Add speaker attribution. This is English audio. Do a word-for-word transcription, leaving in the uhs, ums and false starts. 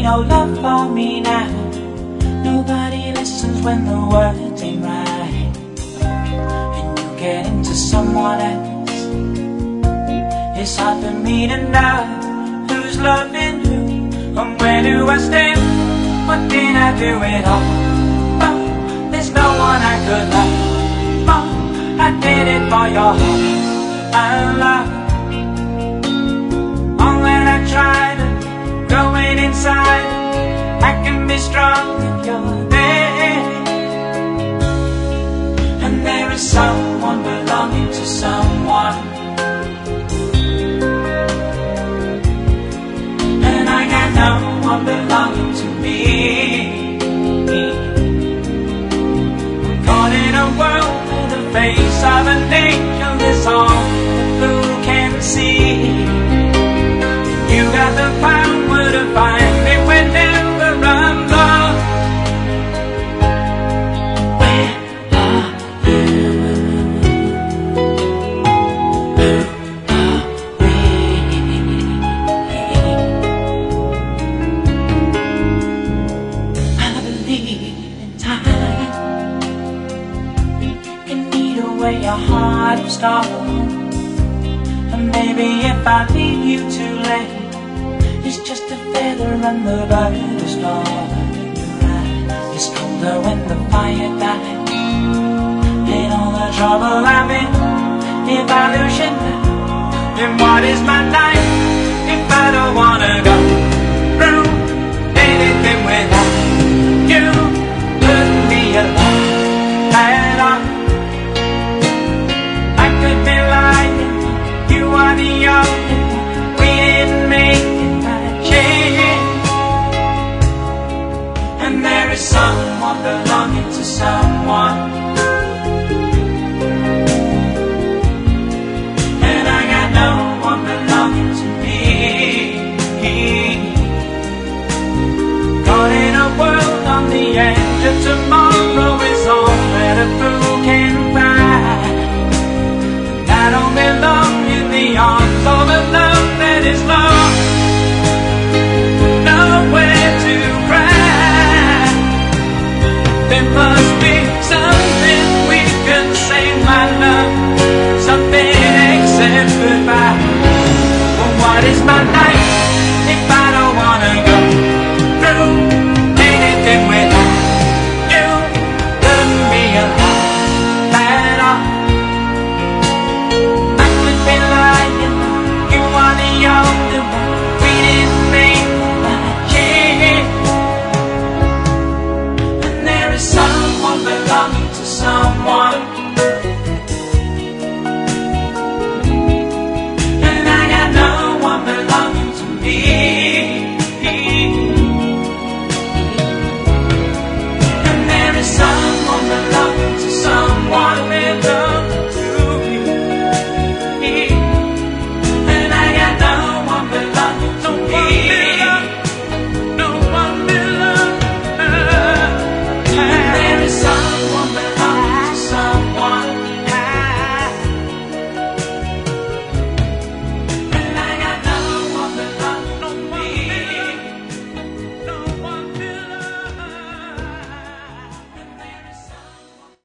Speaker 1: your love for me now. Nobody listens when the words ain't right, and you get into someone else. It's hard for me to know who's loving who, and where do I stand? What did I do it all? Oh, there's no one I could love. Oh, I did it for your heart and love. Oh, when I try to go in inside, I can be strong if you're there. And there is someone belonging to someone, and I got no one belonging to me. I'm caught in a world with the face of an angel. That's all who can see. You got the power to find me whenever I'm lost. Where are you? Who are we? I believe in time can eat away your heart of stone. And maybe if I leave you too late, it's just a feather and the bird is gone. It's colder when the fire dies. In all the trouble I'm in, if I lose you now, then what is my life if I don't wanna go?